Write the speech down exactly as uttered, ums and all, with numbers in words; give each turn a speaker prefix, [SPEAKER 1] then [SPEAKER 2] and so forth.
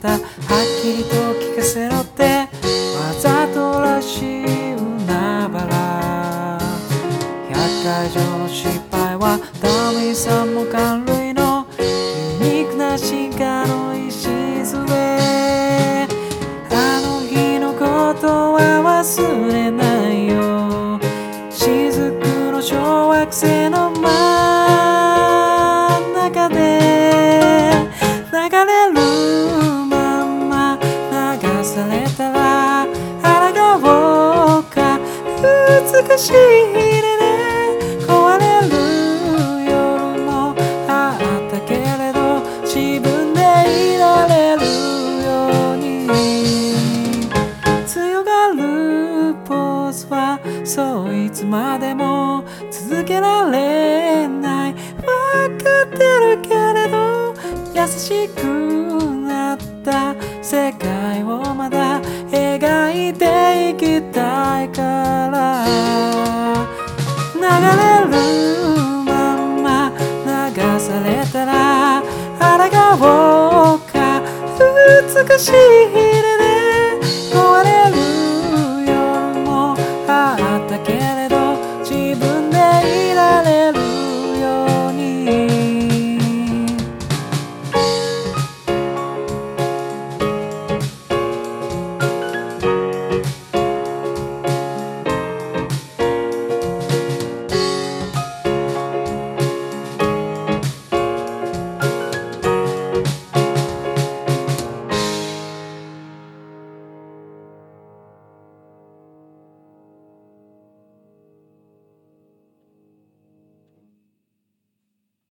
[SPEAKER 1] た。はっきりと聞かせろってわざとらしい海原。百回以上の失敗はダミーさんも感類のユニークな進化の礎。あの日のことは忘れないよ。雫の小惑星の真ん中で流れるまんま流されたら抗うか。美しい日で壊れる夜もあったけれど自分でいられるように。強がるポーズはそういつまでも続けられない。分かってるけれど優しくなった世界をまだ描いていきたいから。流れるまんま流されたら抗おうか。美しい